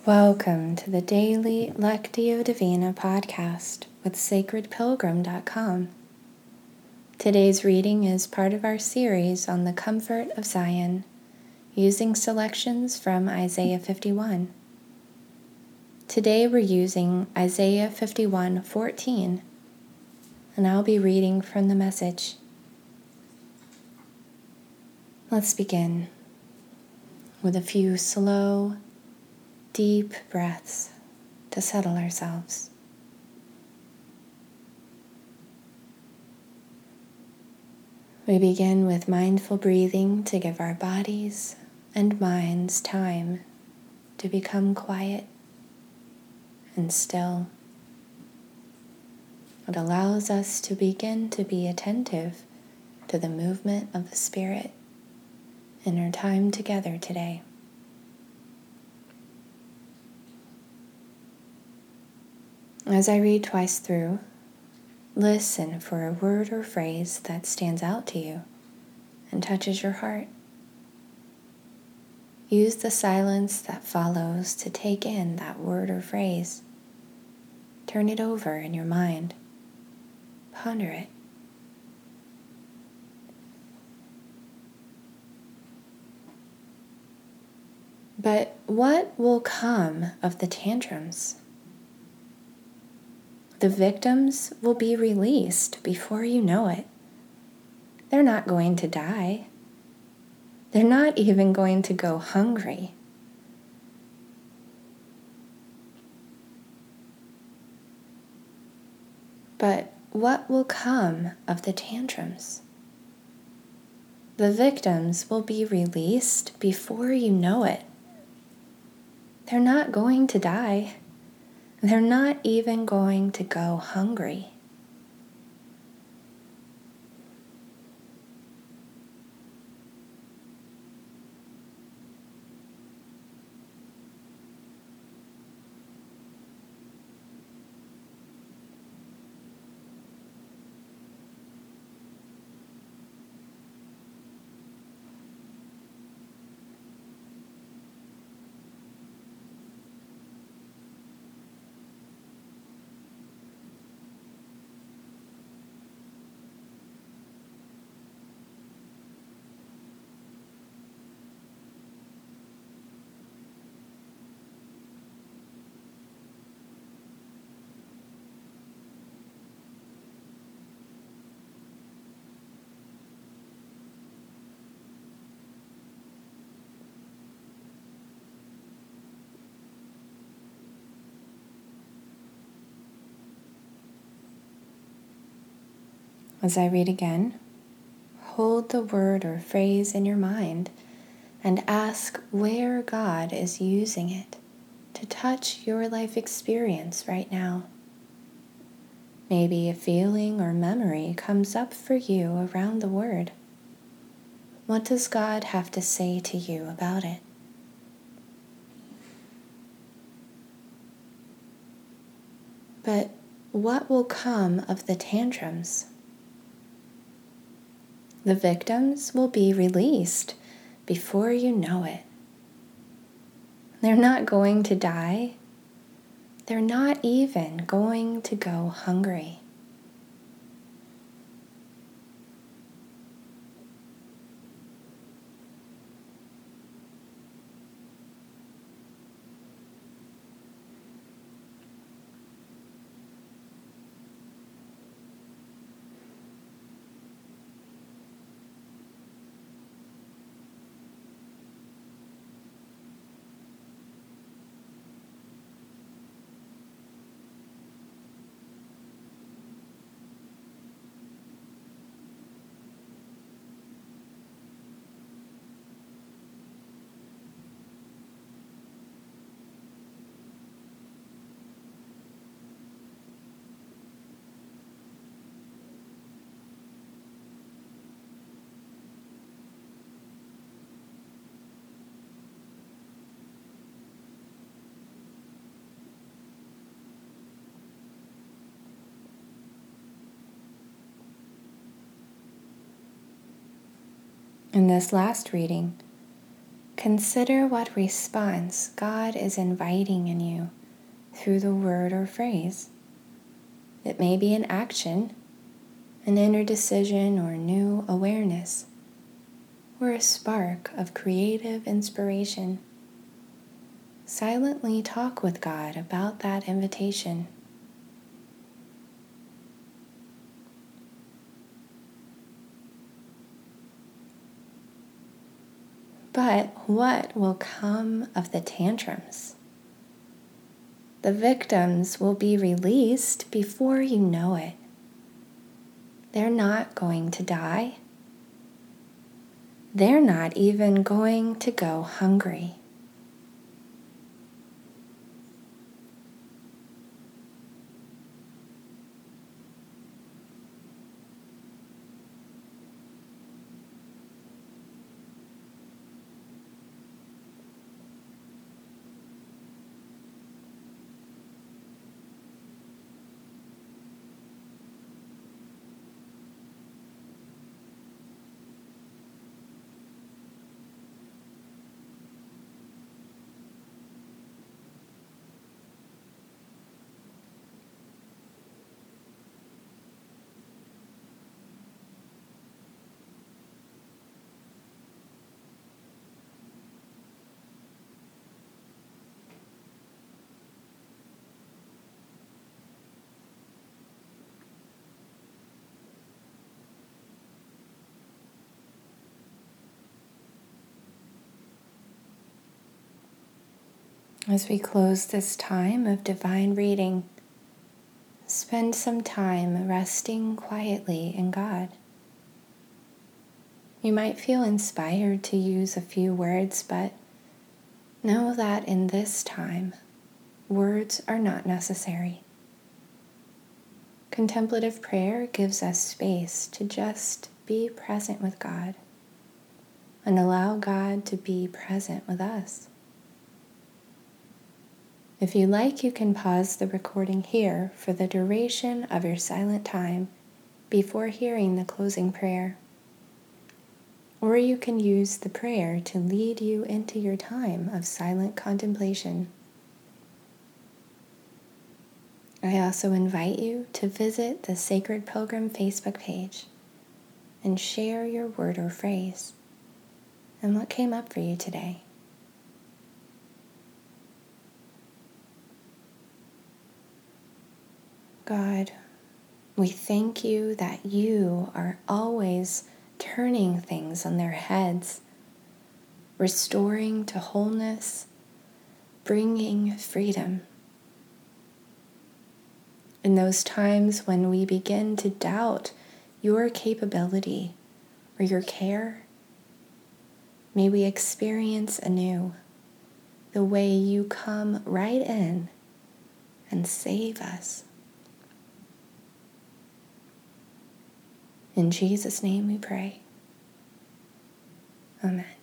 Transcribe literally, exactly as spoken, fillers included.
Welcome to the Daily Lectio Divina podcast with sacred pilgrim dot com. Today's reading is part of our series on the comfort of Zion, using selections from Isaiah fifty-one. Today we're using Isaiah fifty-one fourteen, and I'll be reading from the Message. Let's begin with a few slow, deep breaths to settle ourselves. We begin with mindful breathing to give our bodies and minds time to become quiet and still. It allows us to begin to be attentive to the movement of the Spirit in our time together today. As I read twice through, listen for a word or phrase that stands out to you and touches your heart. Use the silence that follows to take in that word or phrase. Turn it over in your mind. Ponder it. But what will come of the tantrums? The victims will be released before you know it. They're not going to die. They're not even going to go hungry. But what will come of the tantrums? The victims will be released before you know it. They're not going to die. They're not even going to go hungry. As I read again, hold the word or phrase in your mind and ask where God is using it to touch your life experience right now. Maybe a feeling or memory comes up for you around the word. What does God have to say to you about it? But what will come of the tantrums? The victims will be released before you know it. They're not going to die. They're not even going to go hungry. In this last reading, consider what response God is inviting in you through the word or phrase. It may be an action, an inner decision or new awareness, or a spark of creative inspiration. Silently talk with God about that invitation. But what will come of the tantrums? The victims will be released before you know it. They're not going to die. They're not even going to go hungry. As we close this time of divine reading, spend some time resting quietly in God. You might feel inspired to use a few words, but know that in this time, words are not necessary. Contemplative prayer gives us space to just be present with God and allow God to be present with us. If you like, you can pause the recording here for the duration of your silent time before hearing the closing prayer. Or you can use the prayer to lead you into your time of silent contemplation. I also invite you to visit the Sacred Pilgrim Facebook page and share your word or phrase and what came up for you today. God, we thank you that you are always turning things on their heads, restoring to wholeness, bringing freedom. In those times when we begin to doubt your capability or your care, may we experience anew the way you come right in and save us. In Jesus' name we pray. Amen.